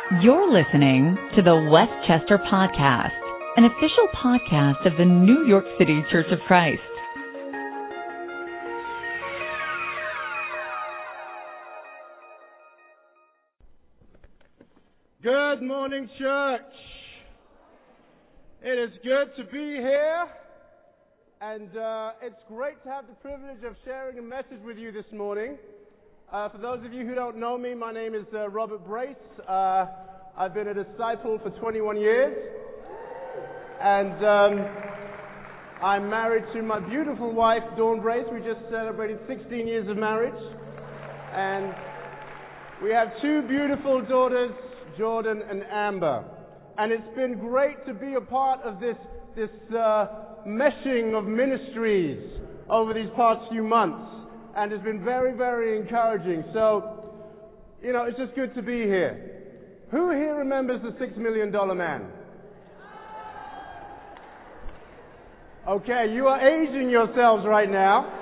You're listening to the Westchester Podcast, an official podcast of the New York City Church of Christ. Good morning, church. It is good to be here, and it's great to have the privilege of sharing a message with you this morning. For those of you who don't know me, my name is Robert Brace. I've been a disciple for 21 years, and I'm married to my beautiful wife, Dawn Brace. We just celebrated 16 years of marriage, and we have two beautiful daughters, Jordan and Amber. And it's been great to be a part of this meshing of ministries over these past few months. And it's been very, very encouraging. So, it's just good to be here. Who here remembers the $6 million man? Okay, you are aging yourselves right now.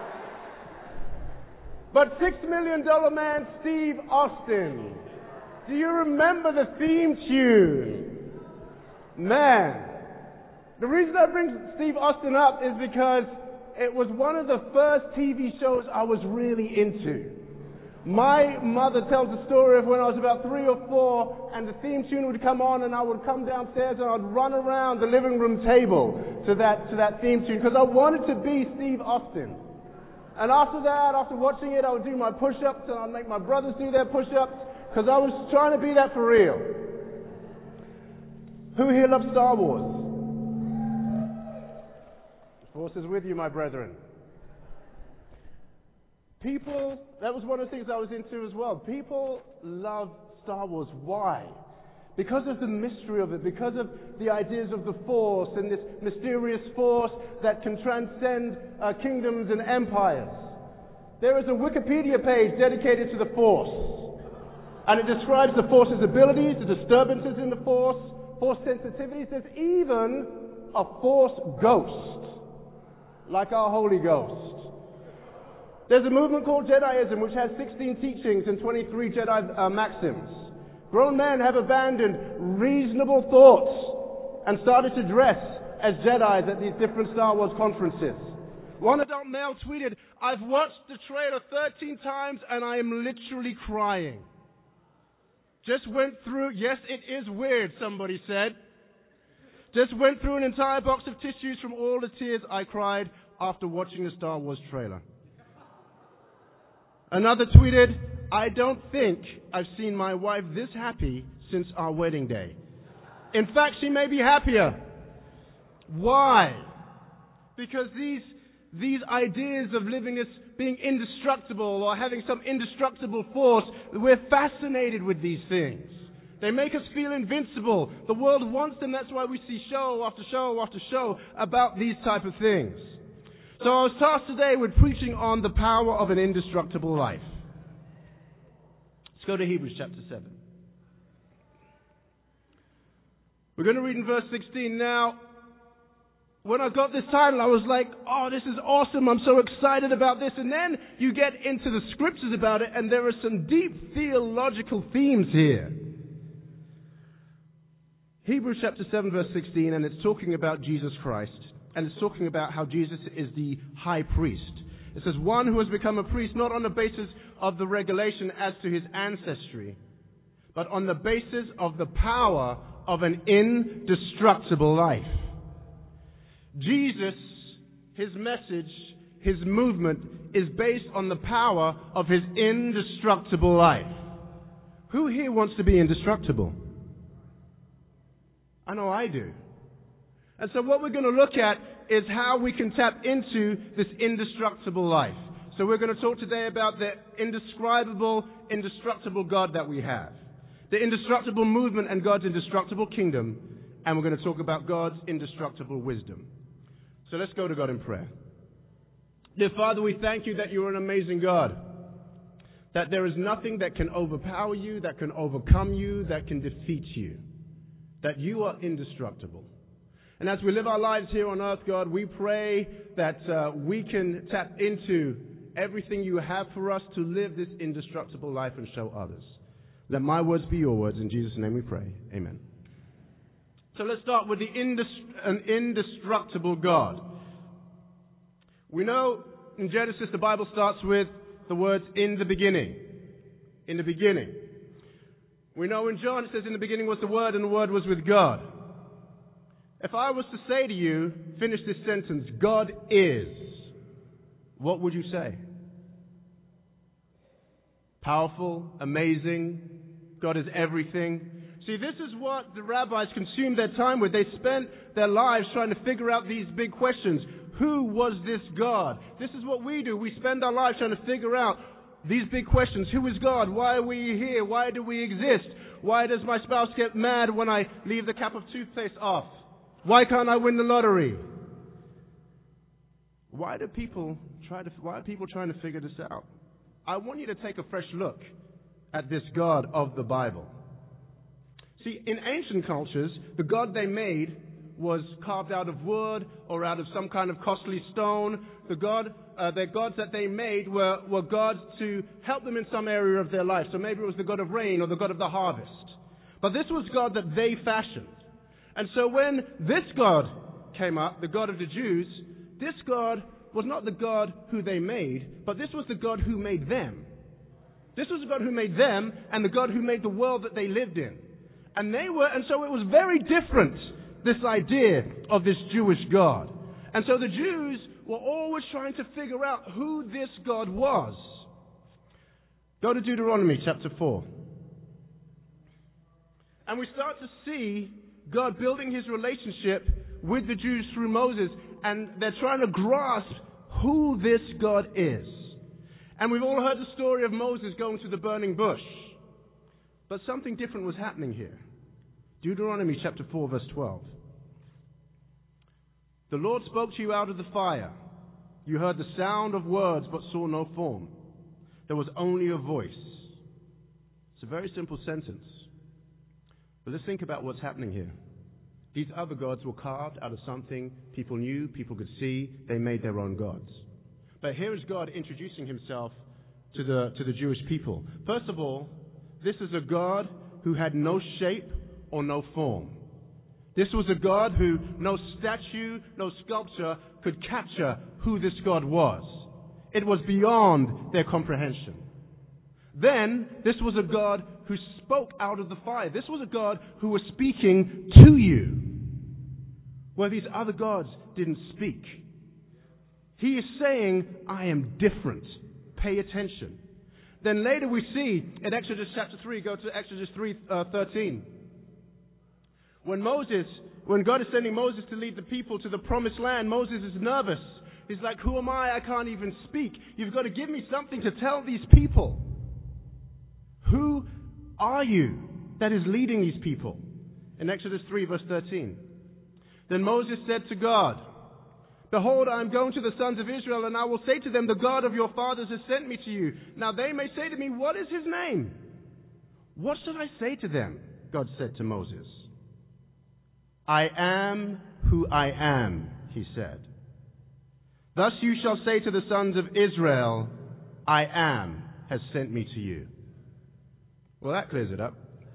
But $6 million man, Steve Austin. Do you remember the theme tune? Man. The reason I bring Steve Austin up is because it was one of the first TV shows I was really into. My mother tells the story of when I was about 3 or 4, and the theme tune would come on, and I would come downstairs and I'd run around the living room table to that theme tune because I wanted to be Steve Austin. And after that, after watching it, I would do my push-ups, and I'd make my brothers do their push-ups because I was trying to be that for real. Who here loves Star Wars? Force is with you, my brethren. That was one of the things I was into as well. People love Star Wars. Why? Because of the mystery of it, because of the ideas of the Force and this mysterious force that can transcend kingdoms and empires. There is a Wikipedia page dedicated to the Force, and it describes the Force's abilities, the disturbances in the Force sensitivities. There's even a Force ghost, like our Holy Ghost. There's a movement called Jediism, which has 16 teachings and 23 Jedi maxims. Grown men have abandoned reasonable thoughts and started to dress as Jedis at these different Star Wars conferences. One adult male tweeted, "I've watched the trailer 13 times and I am literally crying. Just went through," yes, it is weird, somebody said. "Just went through an entire box of tissues from all the tears I cried after watching the Star Wars trailer." Another tweeted, "I don't think I've seen my wife this happy since our wedding day. In fact, she may be happier." Why? Because these ideas of living as being indestructible or having some indestructible force, we're fascinated with these things. They make us feel invincible. The world wants them. That's why we see show after show after show about these type of things. So I was tasked today with preaching on the power of an indestructible life. Let's go to Hebrews chapter 7. We're going to read in verse 16. Now, when I got this title, I was like, oh, this is awesome. I'm so excited about this. And then you get into the scriptures about it, and there are some deep theological themes here. Hebrews chapter 7, verse 16, and it's talking about Jesus Christ. And it's talking about how Jesus is the high priest. It says, one who has become a priest not on the basis of the regulation as to his ancestry, but on the basis of the power of an indestructible life. Jesus, his message, his movement is based on the power of his indestructible life. Who here wants to be indestructible? I know I do. And so what we're going to look at is how we can tap into this indestructible life. So we're going to talk today about the indescribable, indestructible God that we have. The indestructible movement and God's indestructible kingdom. And we're going to talk about God's indestructible wisdom. So let's go to God in prayer. Dear Father, we thank you that you are an amazing God. That there is nothing that can overpower you, that can overcome you, that can defeat you. That you are indestructible. And as we live our lives here on earth, God, we pray that we can tap into everything you have for us to live this indestructible life and show others. Let my words be your words. In Jesus' name we pray. Amen. So let's start with an indestructible God. We know in Genesis the Bible starts with the words in the beginning. In the beginning. We know in John it says in the beginning was the Word and the Word was with God. If I was to say to you, finish this sentence, God is, what would you say? Powerful, amazing, God is everything. See, this is what the rabbis consumed their time with. They spent their lives trying to figure out these big questions. Who was this God? This is what we do. We spend our lives trying to figure out these big questions. Who is God? Why are we here? Why do we exist? Why does my spouse get mad when I leave the cap of toothpaste off? Why can't I win the lottery? Why are people trying to figure this out? I want you to take a fresh look at this God of the Bible. See, in ancient cultures, the God they made was carved out of wood or out of some kind of costly stone. The gods that they made were gods to help them in some area of their life. So maybe it was the God of rain or the God of the harvest. But this was God that they fashioned. And so when this God came up, the God of the Jews, this God was not the God who they made, but this was the God who made them. This was the God who made them and the God who made the world that they lived in. And so it was very different, this idea of this Jewish God. And so the Jews were always trying to figure out who this God was. Go to Deuteronomy chapter 4. And we start to see God building his relationship with the Jews through Moses. And they're trying to grasp who this God is. And we've all heard the story of Moses going to the burning bush. But something different was happening here. Deuteronomy chapter 4 verse 12. The Lord spoke to you out of the fire. You heard the sound of words but saw no form. There was only a voice. It's a very simple sentence. But let's think about what's happening here. These other gods were carved out of something people knew, people could see. They made their own gods. But here is God introducing himself to the Jewish people. First of all, this is a God who had no shape or no form. This was a God who no statue, no sculpture could capture who this God was. It was beyond their comprehension. Then, this was a God who spoke out of the fire. This was a God who was speaking to you, where these other gods didn't speak. He is saying, I am different. Pay attention. Then later we see in Exodus chapter 3, go to Exodus 3:13. When God is sending Moses to lead the people to the promised land, Moses is nervous. He's like, who am I? I can't even speak. You've got to give me something to tell these people. Who are you that is leading these people? In Exodus 3 verse 13. Then Moses said to God, behold, I am going to the sons of Israel, and I will say to them, the God of your fathers has sent me to you. Now they may say to me, what is his name? What should I say to them? God said to Moses. I am who I am, he said. Thus you shall say to the sons of Israel, I am has sent me to you. Well, that clears it up.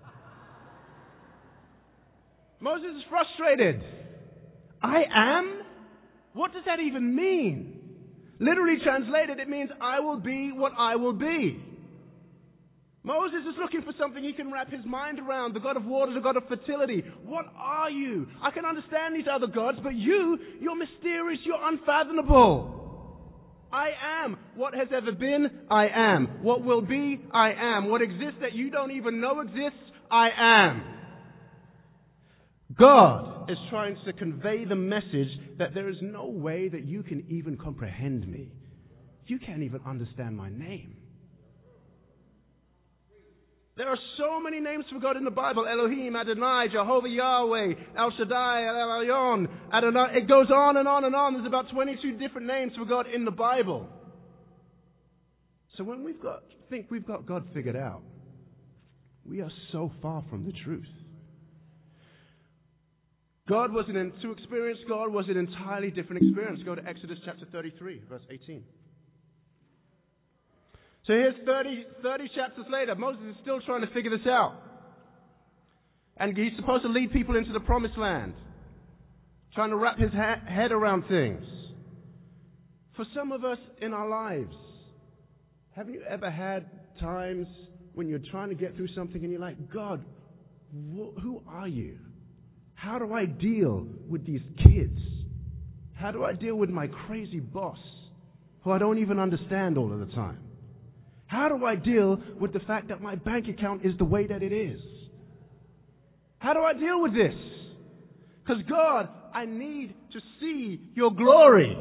Moses is frustrated. I am? What does that even mean? Literally translated, it means I will be what I will be. Moses is looking for something he can wrap his mind around. The God of water, the God of fertility. What are you? I can understand these other gods, but you're mysterious, you're unfathomable. I am. What has ever been, I am. What will be, I am. What exists that you don't even know exists, I am. God is trying to convey the message that there is no way that you can even comprehend me. You can't even understand my name. There are so many names for God in the Bible. Elohim, Adonai, Jehovah, Yahweh, El Shaddai, El Elyon, Adonai. It goes on and on and on. There's about 22 different names for God in the Bible. So when we think we've got God figured out, we are so far from the truth. To experience God was an entirely different experience. Go to Exodus chapter 33, verse 18. So here's 30 chapters later. Moses is still trying to figure this out. And he's supposed to lead people into the promised land. Trying to wrap his head around things. For some of us in our lives, have you ever had times when you're trying to get through something and you're like, God, who are you? How do I deal with these kids? How do I deal with my crazy boss who I don't even understand all of the time? How do I deal with the fact that my bank account is the way that it is? How do I deal with this? Because God, I need to see your glory.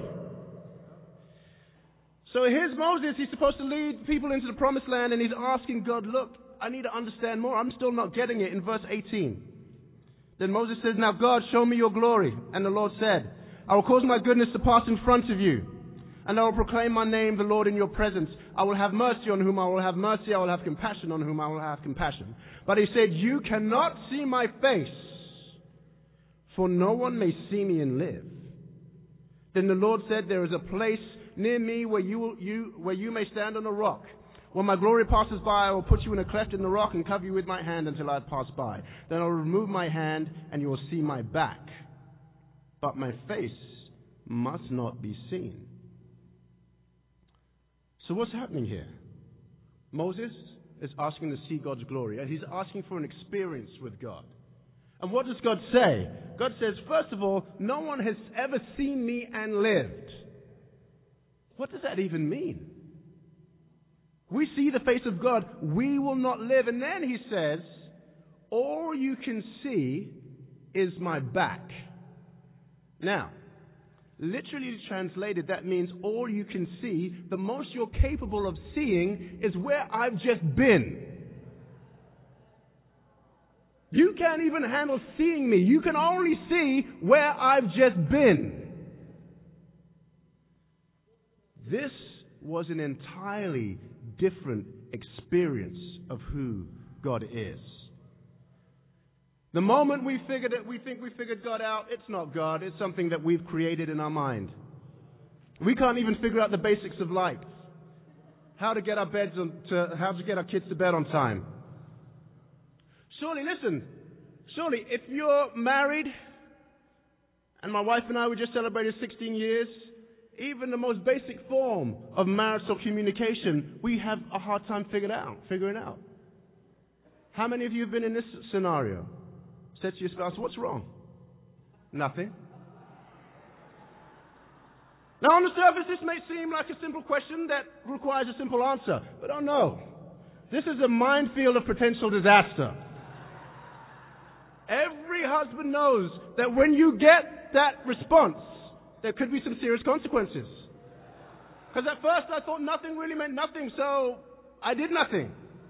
So here's Moses. He's supposed to lead people into the promised land, and he's asking God, look, I need to understand more. I'm still not getting it in verse 18. Then Moses says, now God, show me your glory. And the Lord said, I will cause my goodness to pass in front of you, and I will proclaim my name, the Lord, in your presence. I will have mercy on whom I will have mercy. I will have compassion on whom I will have compassion. But he said, you cannot see my face, for no one may see me and live. Then the Lord said, there is a place near me where you may stand on a rock. When my glory passes by, I will put you in a cleft in the rock and cover you with my hand until I pass by. Then I will remove my hand, and you will see my back. But my face must not be seen. So what's happening here? Moses is asking to see God's glory, and he's asking for an experience with God. And what does God say? God says, first of all, no one has ever seen me and lived. What does that even mean? We see the face of God, we will not live. And then he says, all you can see is my back. Now, literally translated, that means all you can see, the most you're capable of seeing is where I've just been. You can't even handle seeing me. You can only see where I've just been. This was an entirely different experience of who God is. The moment we think we figured God out, it's not God. It's something that we've created in our mind. We can't even figure out the basics of life. How to get our kids to bed on time. Surely, if you're married, and my wife and I were just celebrated 16 years, even the most basic form of marital communication, we have a hard time figuring out. How many of you have been in this scenario? Said to your spouse, what's wrong? Nothing. Now, on the surface, this may seem like a simple question that requires a simple answer. But oh no. This is a minefield of potential disaster. Every husband knows that when you get that response, there could be some serious consequences. Because at first I thought nothing really meant nothing, so I did nothing.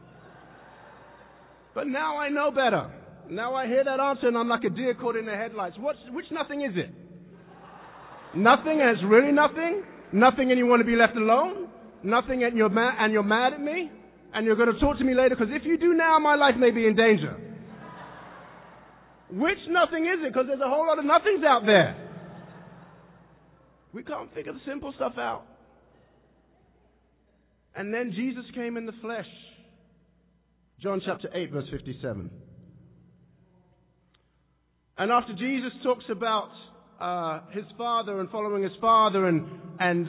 But now I know better. Now I hear that answer and I'm like a deer caught in the headlights. Which nothing is it? Nothing, and it's really nothing? Nothing and you want to be left alone? Nothing and you're mad at me? And you're going to talk to me later? Because if you do now, my life may be in danger. Which nothing is it? Because there's a whole lot of nothings out there. We can't figure the simple stuff out. And then Jesus came in the flesh. John chapter 8, verse 57. And after Jesus talks about his Father and following his Father, and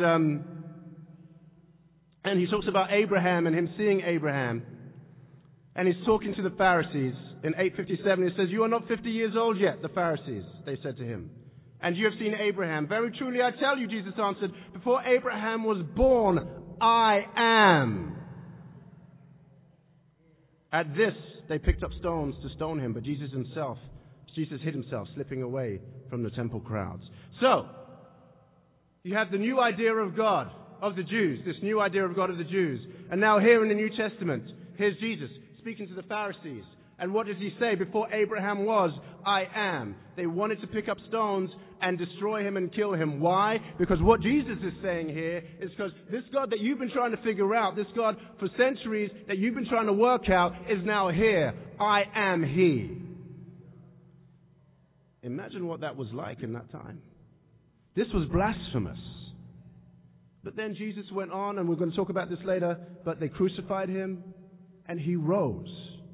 he talks about Abraham and him seeing Abraham, and he's talking to the Pharisees in 8:57. He says, "You are not 50 years old yet," the Pharisees, they said to him, "and you have seen Abraham. Very truly I tell you," Jesus answered, "before Abraham was born, I am." At this, they picked up stones to stone him, but Jesus hid himself, slipping away from the temple crowds. So, you have the new idea of God, of the Jews, this new idea of God of the Jews. And now here in the New Testament, here's Jesus speaking to the Pharisees. And what does he say? Before Abraham was, I am. They wanted to pick up stones and destroy him and kill him. Why? Because what Jesus is saying here is because this God that you've been trying to figure out, this God for centuries that you've been trying to work out, is now here. I am He. Imagine what that was like in that time. This was blasphemous. But then Jesus went on, and we're going to talk about this later, but they crucified him, and he rose.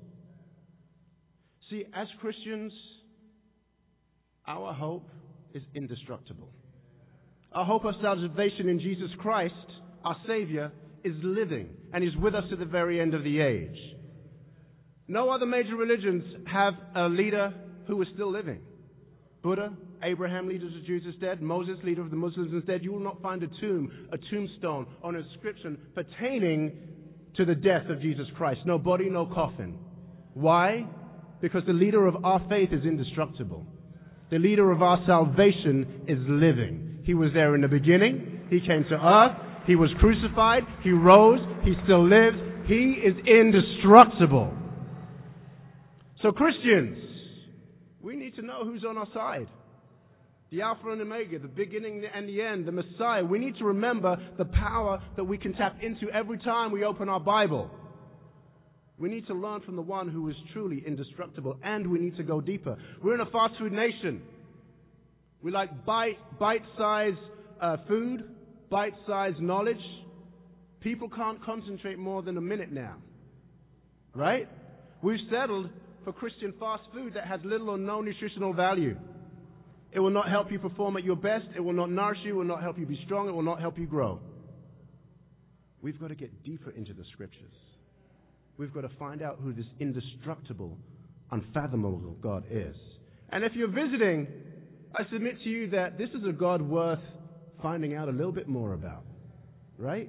See, as Christians, our hope is indestructible. Our hope of salvation in Jesus Christ, our Savior, is living and is with us to the very end of the age. No other major religions have a leader who is still living. Buddha, Abraham, leader of the Jews, is dead. Moses, leader of the Muslims, is dead. You will not find a tombstone, or an inscription pertaining to the death of Jesus Christ. No body, no coffin. Why? Because the leader of our faith is indestructible. The leader of our salvation is living. He was there in the beginning. He came to earth. He was crucified. He rose. He still lives. He is indestructible. So Christians, we need to know who's on our side. The Alpha and Omega, the beginning and the end, the Messiah. We need to remember the power that we can tap into every time we open our Bible. We need to learn from the one who is truly indestructible, and we need to go deeper. We're in a fast food nation. We like bite-sized food, bite-sized knowledge. People can't concentrate more than a minute now. Right? We've settled for Christian fast food that has little or no nutritional value. It will not help you perform at your best. It will not nourish you. It will not help you be strong. It will not help you grow. We've got to get deeper into the Scriptures. We've got to find out who this indestructible, unfathomable God is. And if you're visiting, I submit to you that this is a God worth finding out a little bit more about. Right?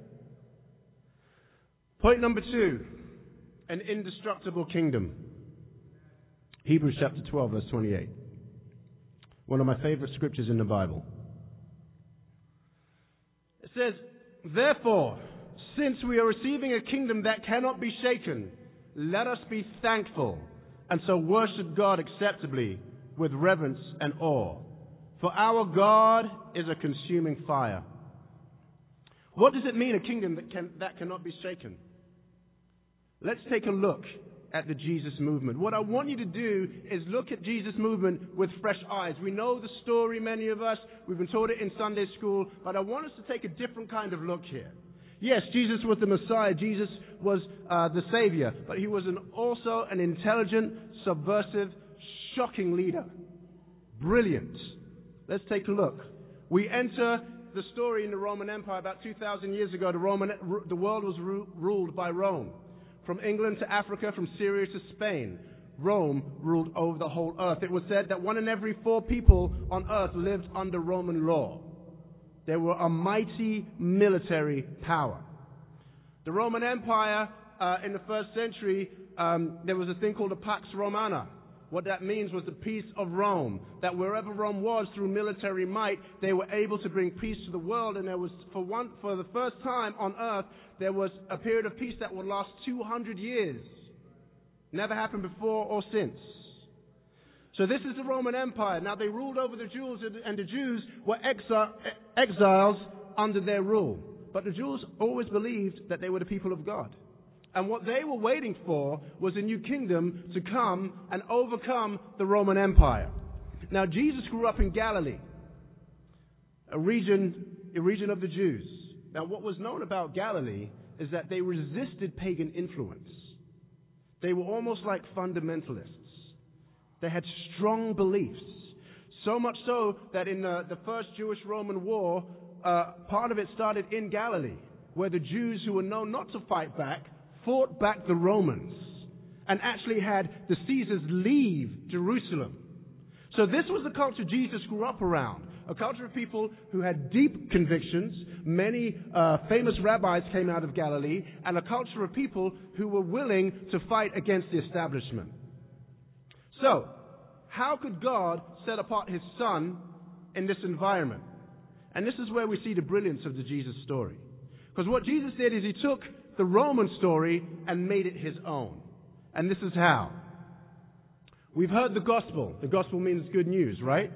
Point number 2, an indestructible kingdom. Hebrews chapter 12, verse 28. One of my favorite scriptures in the Bible. It says, "Therefore, since we are receiving a kingdom that cannot be shaken, let us be thankful and so worship God acceptably with reverence and awe. For our God is a consuming fire." What does it mean, a kingdom that cannot be shaken? Let's take a look at the Jesus movement. What I want you to do is look at Jesus movement with fresh eyes. We know the story, many of us. We've been taught it in Sunday school. But I want us to take a different kind of look here. Yes, Jesus was the Messiah. Jesus was the Savior. But he was also an intelligent, subversive, shocking leader. Brilliant. Let's take a look. We enter the story in the Roman Empire about 2,000 years ago. The world was ruled by Rome. From England to Africa, from Syria to Spain, Rome ruled over the whole earth. It was said that 1 in every 4 people on earth lived under Roman law. They were a mighty military power. The Roman Empire, in the first century, there was a thing called a Pax Romana. What that means was the peace of Rome. That wherever Rome was, through military might, they were able to bring peace to the world. And there was, for the first time on earth, there was a period of peace that would last 200 years. Never happened before or since. So this is the Roman Empire. Now they ruled over the Jews, and the Jews were exiles under their rule. But the Jews always believed that they were the people of God. And what they were waiting for was a new kingdom to come and overcome the Roman Empire. Now, Jesus grew up in Galilee, a region of the Jews. Now, what was known about Galilee is that they resisted pagan influence. They were almost like fundamentalists. They had strong beliefs. So much so that in the first Jewish-Roman war, part of it started in Galilee, where the Jews who were known not to fight back fought back the Romans and actually had the Caesars leave Jerusalem. So this was the culture Jesus grew up around, a culture of people who had deep convictions. Many famous rabbis came out of Galilee, and a culture of people who were willing to fight against the establishment. So, how could God set apart his Son in this environment? And this is where we see the brilliance of the Jesus story. Because what Jesus did is he took the Roman story and made it his own. And this is how. We've heard the gospel. The gospel means good news, right?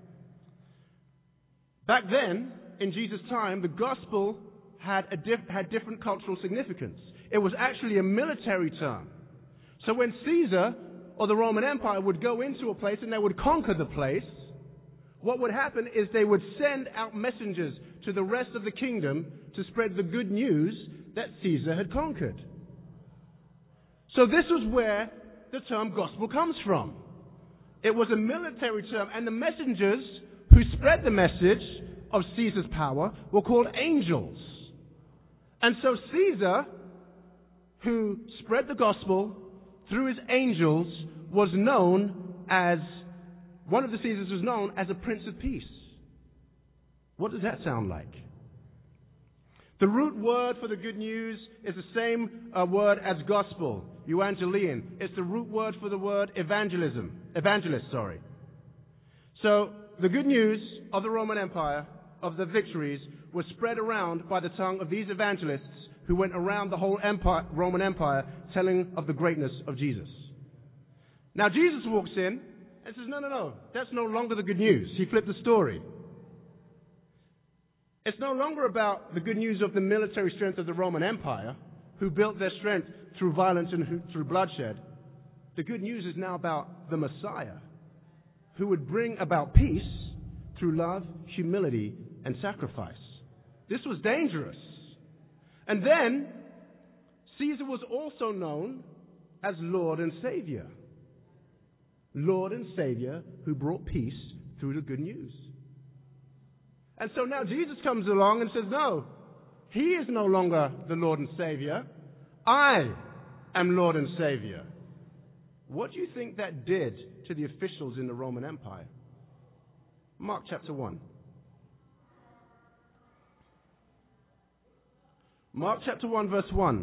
Back then, in Jesus' time, the gospel had different cultural significance. It was actually a military term. So when Caesar or the Roman Empire would go into a place and they would conquer the place, what would happen is they would send out messengers to the rest of the kingdom to spread the good news that Caesar had conquered. So this was where the term gospel comes from. It was a military term, and the messengers who spread the message of Caesar's power were called angels. And so Caesar, who spread the gospel through his angels, was known as, one of the Caesars was known as a Prince of Peace. What does that sound like? The root word for the good news is the same word as gospel, euangelion. It's the root word for the word evangelist. So the good news of the Roman Empire, of the victories, was spread around by the tongue of these evangelists who went around the whole Roman Empire telling of the greatness of Jesus. Now Jesus walks in and says, no, that's no longer the good news. He flipped the story. It's no longer about the good news of the military strength of the Roman Empire, who built their strength through violence and through bloodshed. The good news is now about the Messiah, who would bring about peace through love, humility, and sacrifice. This was dangerous. And then, Caesar was also known as Lord and Savior. Lord and Savior who brought peace through the good news. And so now Jesus comes along and says, no, he is no longer the Lord and Savior. I am Lord and Savior. What do you think that did to the officials in the Roman Empire? Mark chapter 1. Mark chapter 1 verse 1.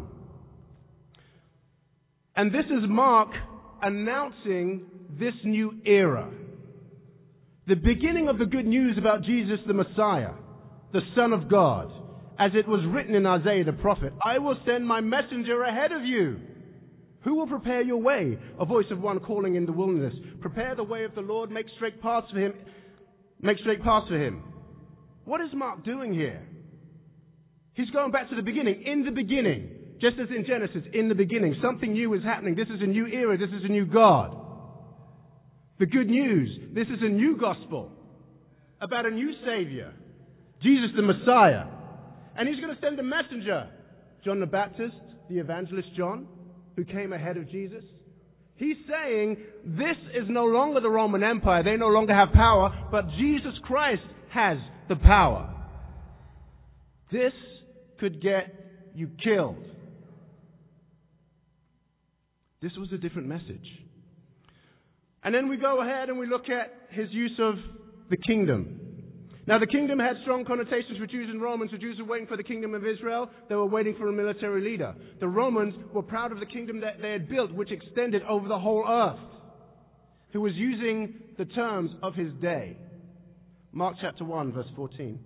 And this is Mark announcing this new era. The beginning of the good news about Jesus the Messiah, the Son of God, as it was written in Isaiah the prophet, I will send my messenger ahead of you, who will prepare your way, a voice of one calling in the wilderness. Prepare the way of the Lord, make straight paths for him. Make straight paths for him. What is Mark doing here? He's going back to the beginning. In the beginning, just as in Genesis, in the beginning, something new is happening. This is a new era. This is a new God. The good news, this is a new gospel about a new Savior, Jesus the Messiah. And he's going to send a messenger, John the Baptist, the evangelist John, who came ahead of Jesus. He's saying this is no longer the Roman Empire. They no longer have power, but Jesus Christ has the power. This could get you killed. This was a different message. And then we go ahead and we look at his use of the kingdom. Now, the kingdom had strong connotations for Jews and Romans. The Jews were waiting for the kingdom of Israel. They were waiting for a military leader. The Romans were proud of the kingdom that they had built, which extended over the whole earth, who was using the terms of his day. Mark chapter 1, verse 14.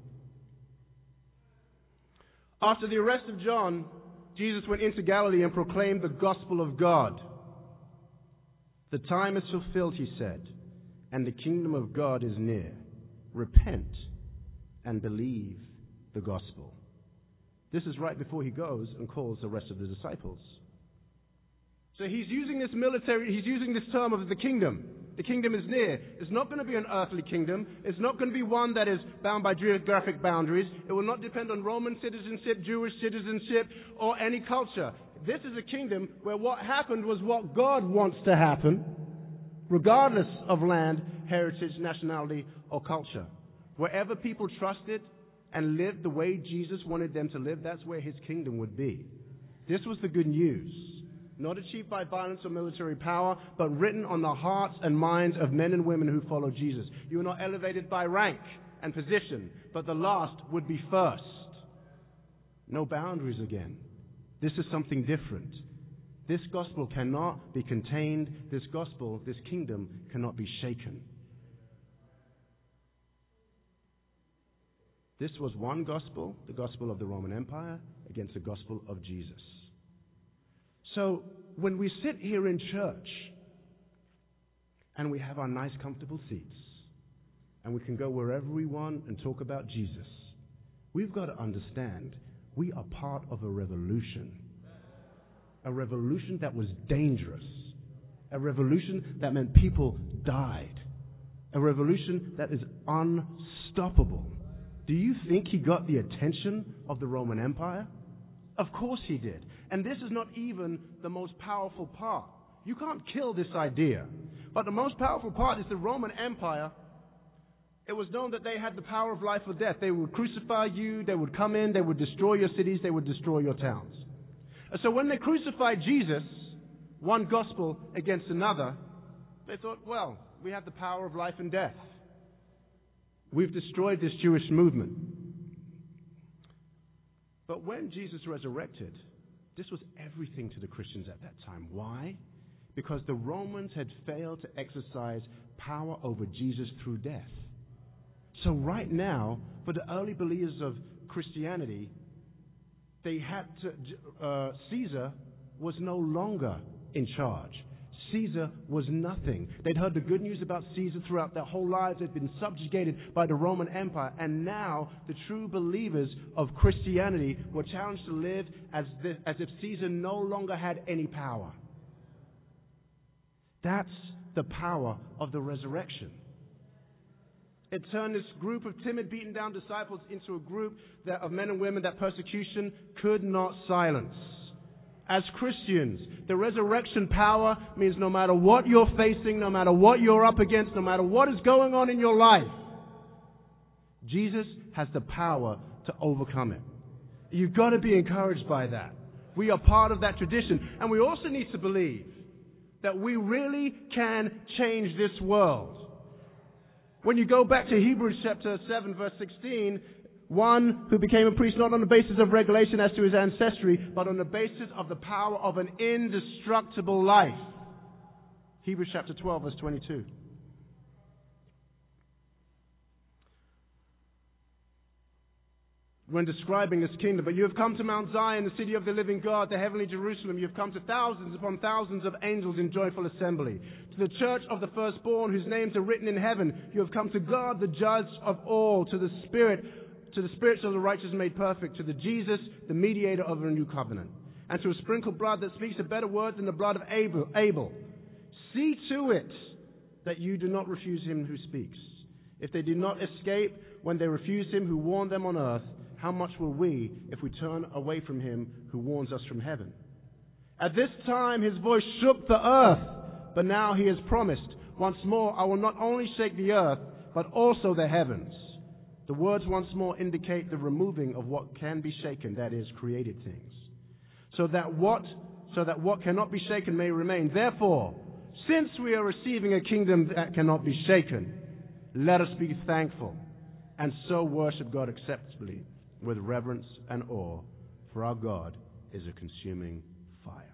After the arrest of John, Jesus went into Galilee and proclaimed the gospel of God. The time is fulfilled, he said, and the kingdom of God is near. Repent and believe the gospel. This is right before he goes and calls the rest of the disciples. So he's using this term of the kingdom. The kingdom is near. It's not going to be an earthly kingdom. It's not going to be one that is bound by geographic boundaries. It will not depend on Roman citizenship, Jewish citizenship, or any culture. This is a kingdom where what happened was what God wants to happen, regardless of land, heritage, nationality, or culture. Wherever people trusted and lived the way Jesus wanted them to live, that's where his kingdom would be. This was the good news. Not achieved by violence or military power, but written on the hearts and minds of men and women who follow Jesus. You are not elevated by rank and position, but the last would be first. No boundaries again. This is something different. This gospel cannot be contained. This gospel, this kingdom, cannot be shaken. This was one gospel, the gospel of the Roman Empire, against the gospel of Jesus. So, when we sit here in church, and we have our nice, comfortable seats, and we can go wherever we want and talk about Jesus, we've got to understand we are part of a revolution. A revolution that was dangerous. A revolution that meant people died. A revolution that is unstoppable. Do you think he got the attention of the Roman Empire? Of course he did. And this is not even the most powerful part. You can't kill this idea. But the most powerful part is the Roman Empire. It was known that they had the power of life or death. They would crucify you, they would come in, they would destroy your cities, they would destroy your towns. And so when they crucified Jesus, one gospel against another, they thought, well, we have the power of life and death. We've destroyed this Jewish movement. But when Jesus resurrected, this was everything to the Christians at that time. Why? Because the Romans had failed to exercise power over Jesus through death. So right now, for the early believers of Christianity, they had to, Caesar was no longer in charge. Caesar was nothing. They'd heard the good news about Caesar throughout their whole lives. They'd been subjugated by the Roman Empire. And now the true believers of Christianity were challenged to live as if Caesar no longer had any power. That's the power of the resurrection. It turned this group of timid, beaten down disciples into a group of men and women that persecution could not silence. As Christians, the resurrection power means no matter what you're facing, no matter what you're up against, no matter what is going on in your life, Jesus has the power to overcome it. You've got to be encouraged by that. We are part of that tradition. And we also need to believe that we really can change this world. When you go back to Hebrews chapter 7, verse 16, one who became a priest not on the basis of regulation as to his ancestry, but on the basis of the power of an indestructible life. Hebrews chapter 12, verse 22. When describing his kingdom, but you have come to Mount Zion, the city of the living God, the heavenly Jerusalem. You have come to thousands upon thousands of angels in joyful assembly. To the church of the firstborn, whose names are written in heaven. You have come to God, the judge of all, to the spirits of the righteous made perfect, to the Jesus, the mediator of a new covenant, and to a sprinkled blood that speaks a better word than the blood of Abel. See to it that you do not refuse him who speaks. If they did not escape when they refused him who warned them on earth, how much will we if we turn away from him who warns us from heaven? At this time his voice shook the earth, but now he has promised, once more I will not only shake the earth, but also the heavens. The words once more indicate the removing of what can be shaken, that is, created things, so that what cannot be shaken may remain. Therefore, since we are receiving a kingdom that cannot be shaken, let us be thankful and so worship God acceptably with reverence and awe, for our God is a consuming fire.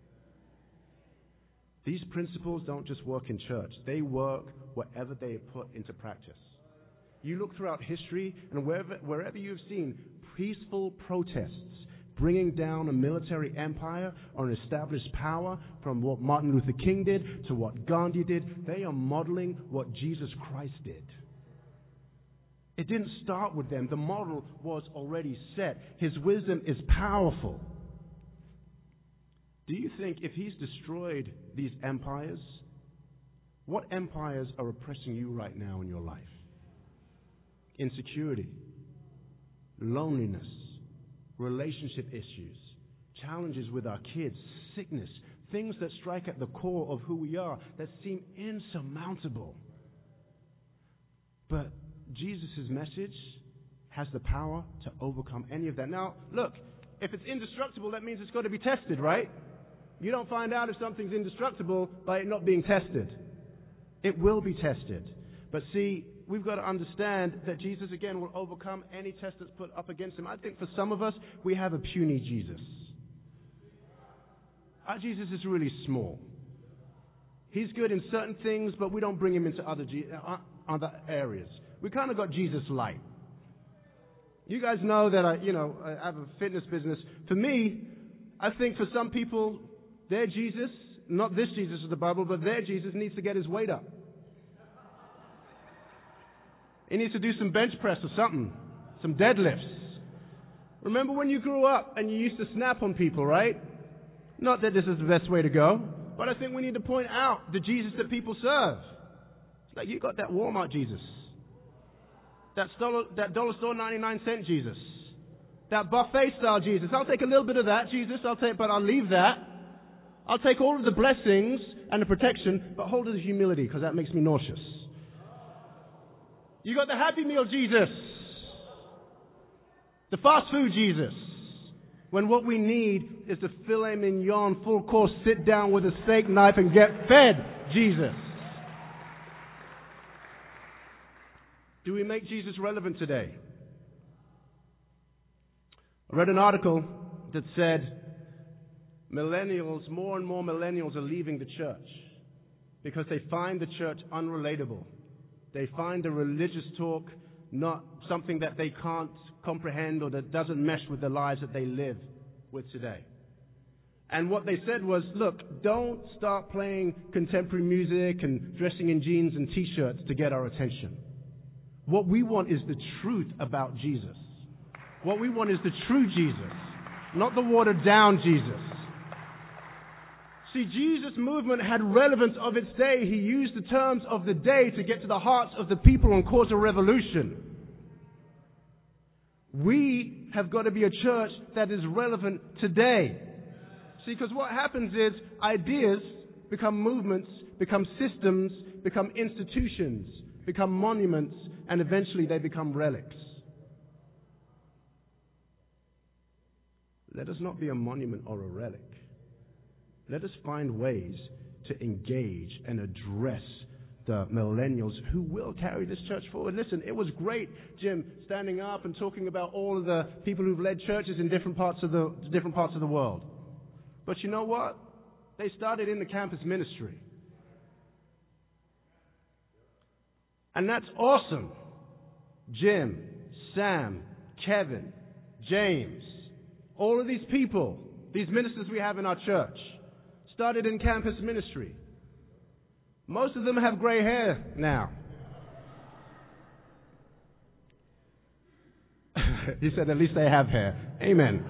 These principles don't just work in church. They work wherever they are put into practice. You look throughout history, and wherever you've seen peaceful protests bringing down a military empire or an established power, from what Martin Luther King did to what Gandhi did, they are modeling what Jesus Christ did. It didn't start with them. The model was already set. His wisdom is powerful. Do you think if he's destroyed these empires, what empires are oppressing you right now in your life? Insecurity, loneliness, relationship issues, challenges with our kids, sickness, things that strike at the core of who we are that seem insurmountable. But Jesus' message has the power to overcome any of that. Now, look, if it's indestructible, that means it's got to be tested, right? You don't find out if something's indestructible by it not being tested. It will be tested. But see, we've got to understand that Jesus, again, will overcome any test that's put up against him. I think for some of us, we have a puny Jesus. Our Jesus is really small. He's good in certain things, but we don't bring him into other areas. We kind of got Jesus light. You guys know that I have a fitness business. For me, I think for some people, their Jesus, not this Jesus of the Bible, but their Jesus needs to get his weight up. He needs to do some bench press or something, some deadlifts. Remember when you grew up and you used to snap on people, right? Not that this is the best way to go, but I think we need to point out the Jesus that people serve. It's like, you got that Walmart Jesus. That dollar store 99-cent Jesus. That buffet style Jesus. I'll take a little bit of that, Jesus. But I'll leave that. I'll take all of the blessings and the protection, but hold it as humility, because that makes me nauseous. You got the Happy Meal Jesus. The fast food Jesus. When what we need is the filet mignon, full course, sit down with a steak knife and get fed Jesus. Do we make Jesus relevant today? I read an article that said more and more millennials are leaving the church because they find the church unrelatable. They find the religious talk not something that they can't comprehend or that doesn't mesh with the lives that they live with today. And what they said was, look, don't start playing contemporary music and dressing in jeans and t-shirts to get our attention. What we want is the truth about Jesus. What we want is the true Jesus, not the watered down Jesus. See, Jesus' movement had relevance of its day. He used the terms of the day to get to the hearts of the people and cause a revolution. We have got to be a church that is relevant today. See, because what happens is ideas become movements, become systems, become institutions, become monuments, and eventually they become relics. Let us not be a monument or a relic. Let us find ways to engage and address the millennials who will carry this church forward. Listen, it was great, Jim, standing up and talking about all of the people who've led churches in different parts of the world. But you know what? They started in the campus ministry. And that's awesome. Jim, Sam, Kevin, James, all of these people, these ministers we have in our church, started in campus ministry. Most of them have gray hair now. He said at least they have hair. Amen.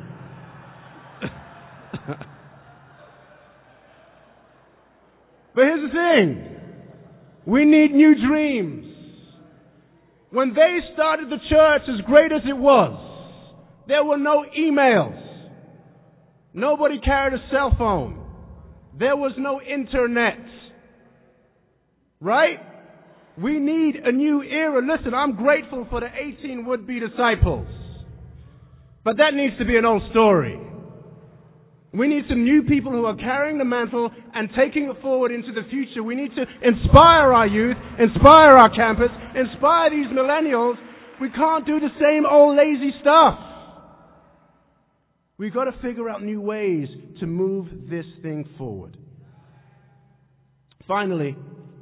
But here's the thing. We need new dreams. When they started the church, as great as it was, there were no emails. Nobody carried a cell phone. There was no internet. Right? We need a new era. Listen, I'm grateful for the 18 would-be disciples. But that needs to be an old story. We need some new people who are carrying the mantle and taking it forward into the future. We need to inspire our youth, inspire our campus, inspire these millennials. We can't do the same old lazy stuff. We've got to figure out new ways to move this thing forward. Finally,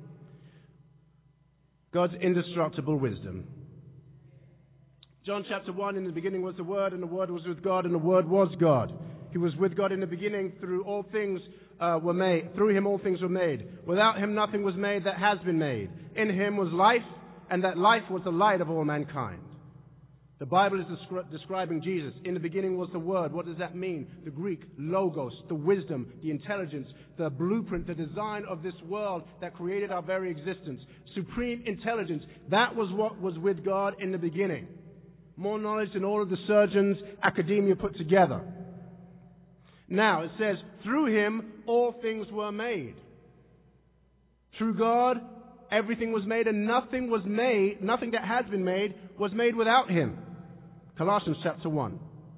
God's indestructible wisdom. John chapter 1, in the beginning was the Word, and the Word was with God, and the Word was God. He was with God in the beginning. Through all things were made. Through him all things were made. Without him nothing was made that has been made. In him was life, and that life was the light of all mankind. The Bible is describing Jesus. In the beginning was the Word. What does that mean? The Greek, logos, the wisdom, the intelligence, the blueprint, the design of this world that created our very existence. Supreme intelligence. That was what was with God in the beginning. More knowledge than all of the surgeons, academia put together. Now, it says, through him all things were made. Through God, everything was made, and nothing that has been made was made without him. Colossians chapter 1.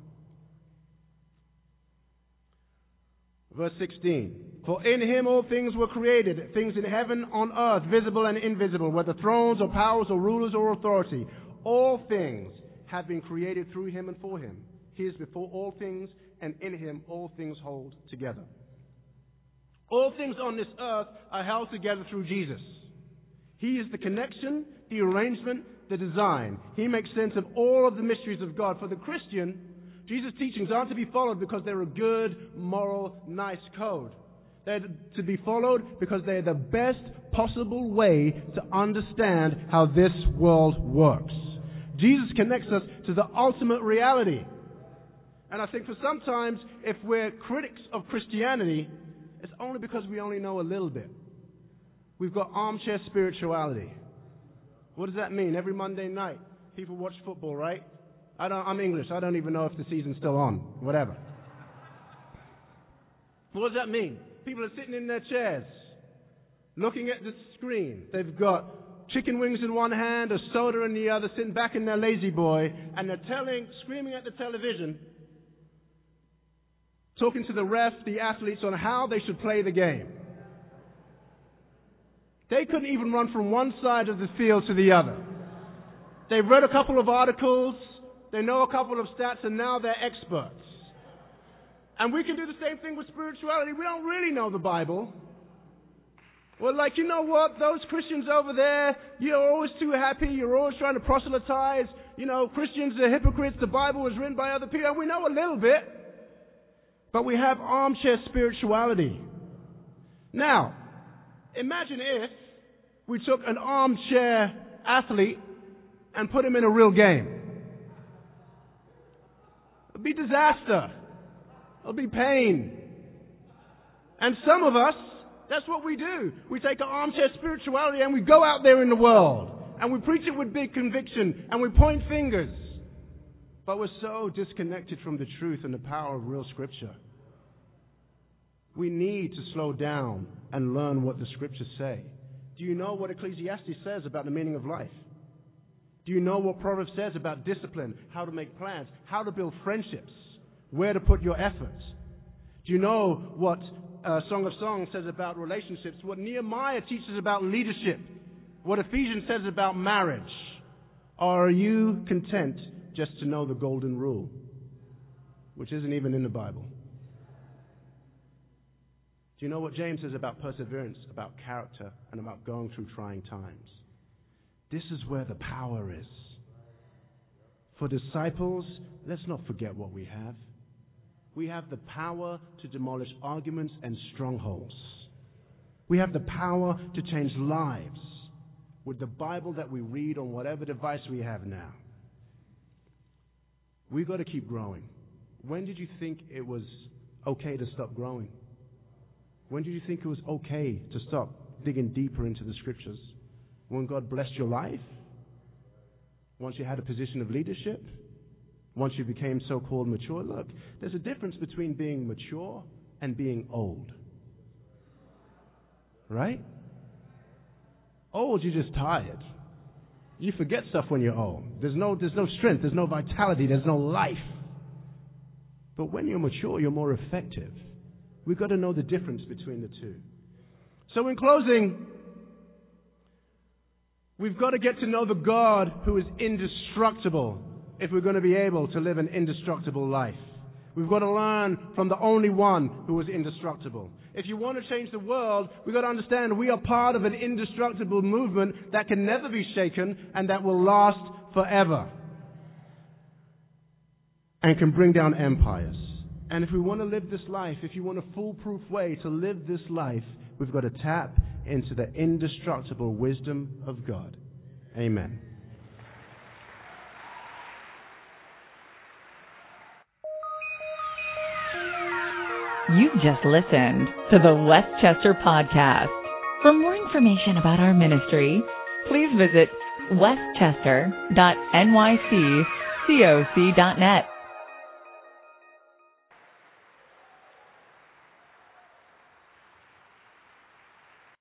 Verse 16. For in him all things were created, things in heaven, on earth, visible and invisible, whether thrones or powers or rulers or authority. All things have been created through him and for him. He is before all things, and in him all things hold together. All things on this earth are held together through Jesus. He is the connection, the arrangement, the design. He makes sense of all of the mysteries of God. For the Christian, Jesus' teachings aren't to be followed because they're a good, moral, nice code. They're to be followed because they're the best possible way to understand how this world works. Jesus connects us to the ultimate reality. And I think for sometimes, if we're critics of Christianity, it's only because we only know a little bit. We've got armchair spirituality. What does that mean? Every Monday night, People watch football, right? I'm English. I don't even know if the season's still on. Whatever. What does that mean? People are sitting in their chairs, looking at the screen. They've got chicken wings in one hand, a soda in the other, sitting back in their lazy boy, and they're screaming at the television, talking to the ref, the athletes, on how they should play the game. They couldn't even run from one side of the field to the other. They've read a couple of articles, they know a couple of stats, and now they're experts. And we can do the same thing with spirituality. We don't really know the Bible. We're like, you know what, those Christians over there, you're always too happy, you're always trying to proselytize, Christians are hypocrites, the Bible was written by other people, and we know a little bit, but we have armchair spirituality. Now, imagine if we took an armchair athlete and put him in a real game. It'd be disaster. It'll be pain. And some of us, that's what we do. We take our armchair spirituality and we go out there in the world. And we preach it with big conviction. And we point fingers. But we're so disconnected from the truth and the power of real Scripture. We need to slow down and learn what the Scriptures say. Do you know what Ecclesiastes says about the meaning of life? Do you know what Proverbs says about discipline, how to make plans, how to build friendships, where to put your efforts? Do you know what Song of Songs says about relationships, what Nehemiah teaches about leadership, what Ephesians says about marriage? Or are you content just to know the golden rule, which isn't even in the Bible? Do you know what James says about perseverance, about character, and about going through trying times? This is where the power is. For disciples, let's not forget what we have. We have the power to demolish arguments and strongholds. We have the power to change lives with the Bible that we read on whatever device we have now. We've got to keep growing. When did you think it was okay to stop growing? When did you think it was okay to stop digging deeper into the Scriptures? When God blessed your life? Once you had a position of leadership? Once you became so-called mature? Look, there's a difference between being mature and being old. Right? Old, you're just tired. You forget stuff when you're old. There's no strength, there's no vitality, there's no life. But when you're mature, you're more effective. We've got to know the difference between the two. So in closing, we've got to get to know the God who is indestructible if we're going to be able to live an indestructible life. We've got to learn from the only one who is indestructible. If you want to change the world, we've got to understand we are part of an indestructible movement that can never be shaken and that will last forever and can bring down empires. And if we want to live this life, if you want a foolproof way to live this life, we've got to tap into the indestructible wisdom of God. Amen. You've just listened to the Westchester Podcast. For more information about our ministry, please visit westchester.nyccoc.net.